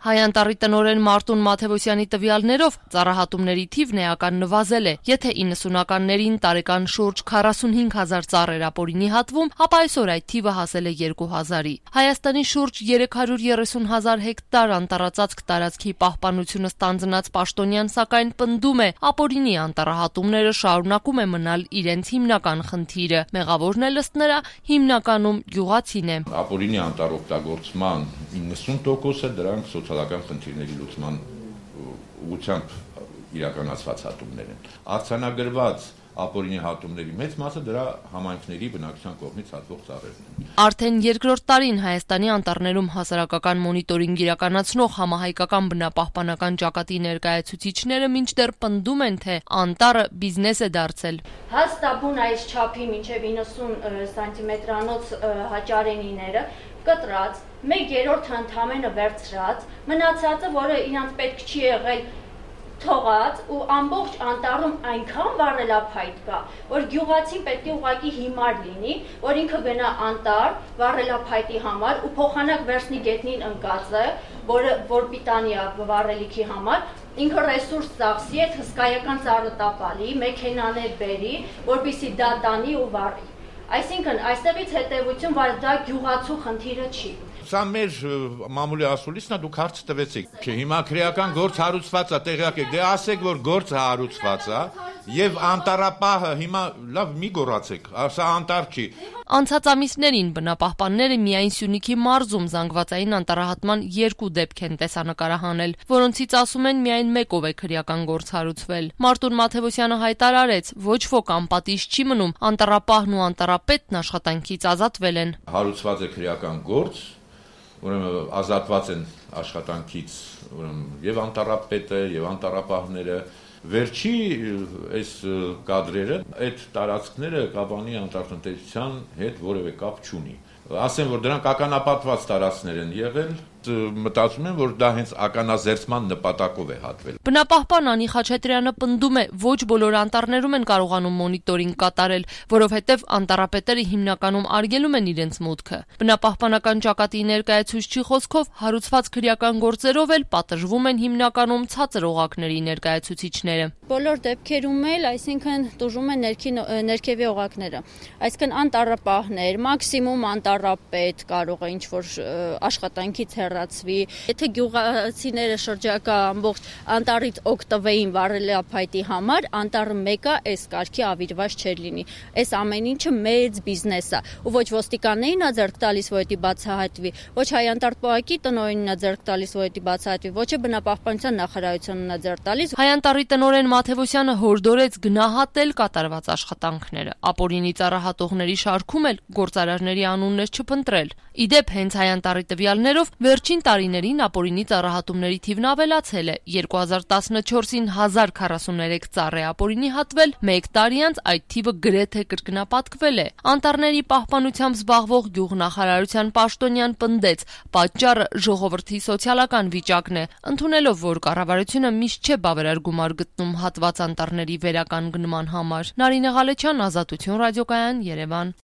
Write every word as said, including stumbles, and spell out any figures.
Հայ անտառի տնօրեն Մարտուն Մաթևոսյանի տվյալներով ծառահատումների թիվն էական նվազել է։ Եթե իննսունականներին տարեկան շուրջ քառասունհինգ հազար ծառ էր ապօրինի հատվում, ապա այսօր այդ թիվը հասել է երկու հազարի։ Հայաստանի շուրջ երեք հարյուր երեսուն հազար հեկտար անտառածածկ տարածքի պահպանությունը ստանձնած պաշտոնյան սակայն պնդում է, ապօրինի անտառահատումները շարունակում է մնալ իրենց հիմնական խնդիրը։ Մեղավորն է ըստ նրա հիմնականում գյուղացին է։ Ապօրինի անտառօգտագործման իննսուն տոկոսը դրանք սոցիալական խնդիրների լուծման ուղղությամբ իրականացված հատումներ են։ Արձանագրված ապօրինի հատումների մեծ մասը դրա համայնքների բնակչության կողմից հատվող ծառերն են։ Արդեն երկրորդ տարին Հայաստանի անտառներում հասարակական մոնիտորինգ իրականացնող համահայկական բնապահպանական ճակատի ներկայացուցիչները մինչդեռ պնդում են, թե անտառը բիզնես է դարձել։ Հաստաբուն այս չափի մինչև իննսուն սանտիմետրանոց հաճարենիները կտրած, մեկ երրորդը ընդամենը վերցրած, մնացածը, որը իրանց պետք չի եղել, թողած ու ամբողջ անտառում այնքան վառելափայտ կա, որ գյուղացին պետք է ուղղակի հիմար լինի, որ ինքը գնա անտառ վառելափայտի համար ու փոխանակ վերցնի գետնին ընկածը, որը որ պիտանի է վառելիքի համար, ինքը ռեսուրս ծախսի, այդ հսկայական ծառը տապալի, մեքենաներ բերի, որպեսզի դա տանի ու վառի։ Այսինքն այստեղից հետևություն, որ դա գյուղացու խնդիրը չի։ Սա մեր մամուլի ասուլիսն է, դուք հարց տվեցիք, թե հիմա քրեական գործ հարուցված է, տեղյակ եք, դե ասեք, որ գործը հարուցված է, եւ անտառապահը հիմա լավ մի գոռացեք, սա անտառ չի։ Անցած ամիսներին բնապահպանները միայն Սյունիքի մարզում զանգվածային անտառահատման երկու դեպք են տեսանկարահանել, որոնցից ասում են միայն մեկով է քրեական գործ հարուցվել։ Մարտուն Մաթևոսյանը հայտարարեց, ոչ ոք անպատիժ չի մնում, անտառապահն ու անտառապետն աշխատանքից ազատվել են։ Հարուցված է քրեական գործ, ուրեմն ազատված են աշխատանքից, ուրեմն եւ անտառապետը եւ անտառապահները։ Վերջի այս կադրերը այդ տարածքները Կապանի անտառտնտեսության հետ որևէ կապ չունի։ Ասեմ, որ դրանք ականապատված տարածքներ են եղել, մտածում եմ, որ դա հենց ականազերծման նպատակով է հատվել։ Բնապահպան Անի Խաչատրյանը պնդում է, ոչ բոլոր անտառներում են կարողանում մոնիտորինգ կատարել, որովհետև անտառապետերը հիմնականում արգելում են իրենց մուտքը։ Բնապահպանական ճակատի ներկայացուցչի խոսքով հարուցված քրեական գործերով էլ պատժվում են հիմնականում ցածր օղակների ներկայացուցիչները։ Բոլոր դեպքերում էլ, այսինքն տուժում են ներքևի օղակները։ Այսինքն անտառապահներ, մաքսիմում անտառապետ կարող է ինչ-որ աշխատանքից հեռացվի։ Եթե գյուղացիները շրջակա ամբողջ անտառից օգտվեին վառելափայտի համար, անտառը մեկը այս կարգի ավիրված չէր լինի։ Այս ամեն ինչը մեծ բիզնես է, ու ոչ ոստիկաններին է ձեռք տալիս, որ դա բացահայտվի, ոչ հայ անտառպահակի տնօրենին է ձեռք տալիս, որ դա բացահայտվի, ոչ բնապահպանության նախարարությունն է ձեռք տալիս։ Հայ անտառի տնօրեն Մաթևոսյանը հորդորեց գնահատել կատարված աշխատանքները։ Ապօրինի ծառահատողների շարքում էլ գործարարների անուններ չփնտրել։ Իդեպ հենց Հայ անտառի տվյալներով վերջին տարիներին ապօրինի ծառահատումների թիվն ավելացել է։ երկու հազար տասնչորսին հազար քառասուներեք ծառ է ապօրինի հատվել, մեկ տարի անց այդ թիվը գրեթե կրկնապատկվել է։ Անտառների պահպանությամբ զբաղվող գյուղնախարարության պաշտոնյան պնդեց, պատճառը ժողովրդի սոցիալական վիճակն է, ընդունելով, որ կառավարությունը միշտ չէ բավարար գումար գտնում հատված անտառների վերականգնման համար։ Նարինե Ղալեչյան, Ազատություն ռադիոկայան, Երևան։